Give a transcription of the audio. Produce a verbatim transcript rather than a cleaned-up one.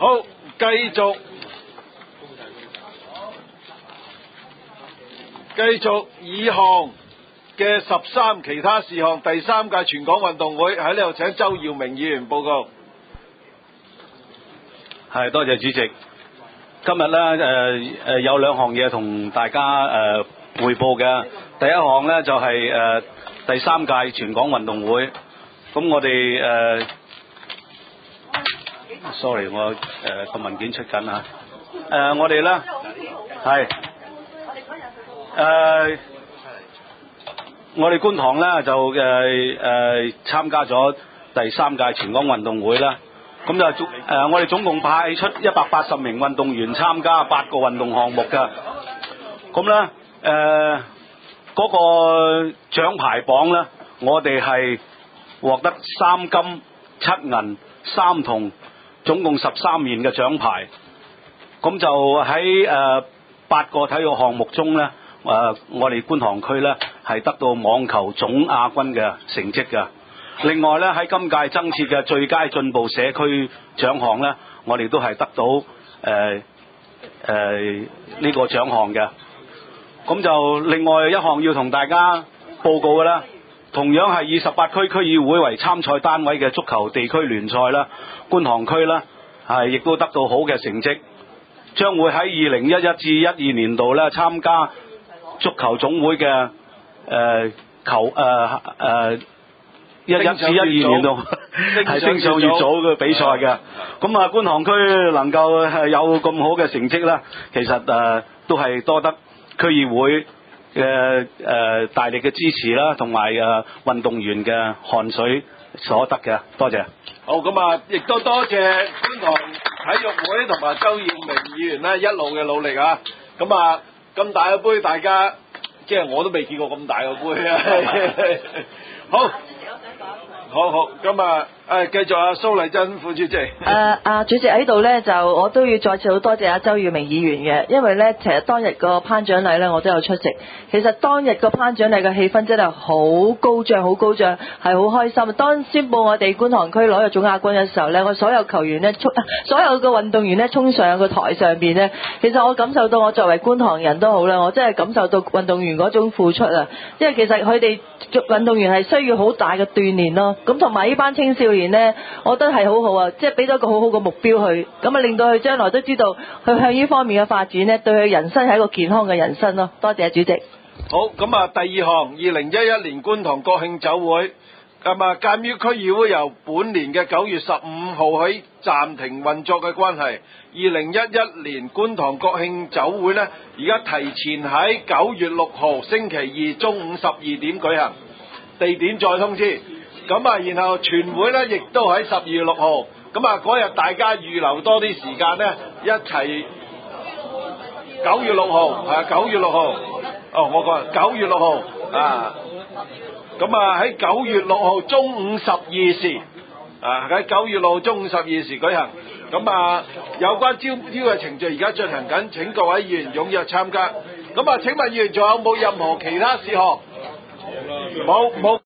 好，繼續繼續以項嘅十三其他事項，第三屆全港運動會喺呢度請周耀明議員報告。 係，多謝主席。今日咧誒誒有兩項嘢同大家誒彙報嘅。第一項咧就係、是、誒、呃、第三屆全港運動會。咁我哋誒、呃、，sorry， 我誒個、呃、文件出緊啊。誒、呃，我哋咧係誒，我哋觀塘咧就誒誒、呃、參加咗第三屆全港運動會啦。咁就誒、呃，我哋總共派出一百八十名運動員參加八個運動項目嘅。咁咧誒嗰個獎牌榜咧，我哋係獲得三金七銀三銅，總共十三面嘅獎牌。咁就喺誒八個體育項目中咧，誒、呃、我哋觀塘區咧係得到網球總亞軍嘅成績嘅。另外咧喺今屆增設嘅最佳進步社區獎項咧，我哋都係得到誒誒呢個獎項嘅。咁就另外一項要同大家報告嘅啦，同樣係以十八區區議會為參賽單位嘅足球地區聯賽啦，觀塘區啦係亦都得到好嘅成績，將會喺二零一一至一二年度咧參加足球總會嘅誒、呃、球誒誒。呃呃一一至一二年度係升上乙組嘅比賽嘅，咁啊觀塘區能夠係有咁好嘅成績啦，其實誒、呃、都係多得區議會嘅誒、呃、大力嘅支持啦，同埋誒運動員嘅汗水所得嘅，多謝。 好，咁啊，亦都多謝觀塘體育會同埋周耀明議員咧一路嘅努力啊！咁啊，咁大個杯，大家即係我都未見過咁大個杯啊！好。好好，咁啊，誒，繼續啊，蘇麗珍副主席。誒、 uh, 啊，主席喺度咧，就我都要再次好多謝阿周耀明議員嘅，因為咧，其實當日個頒獎禮咧，我都有出席。其實當日個頒獎禮嘅氣氛真係好高漲，好高漲，係好開心。當宣佈我哋觀塘區攞咗總亞軍嘅時候咧，我所有球員咧，衝，所有嘅運動員咧，衝上個台上邊咧，其實我感受到我作為觀塘人都好啦，我真係感受到運動員嗰種付出啊！因為其實佢哋運動員係需要好大嘅鍛鍊咯。咁同埋呢班青少年呢，我覺得係好好啊，即係俾咗個好好嘅目標去，咁啊令到佢將來都知道佢向呢方面嘅發展呢，對佢人生係一個健康嘅人生咯。多謝主席。 好，咁啊，第二項，二零一一年觀塘國慶酒會，咁啊，鑑於區議會由本年嘅九月十五號起暫停運作嘅關係，二零一一年觀塘國慶酒會呢，而家提前喺九月六號星期二中午十二點舉行，地點再通知。咁啊，然後全會咧，亦都喺十二月六號。咁啊，嗰日大家預留多啲時間咧，一齊九月六號啊，九月六號。哦，我講九月六號啊。咁啊，喺九月六號中午十二時啊，喺九月六號中午十二時舉行。咁啊，有關招標嘅程序而家進行緊，請各位議員踴躍參加。咁啊，請問議員仲有冇任何其他事項？冇冇。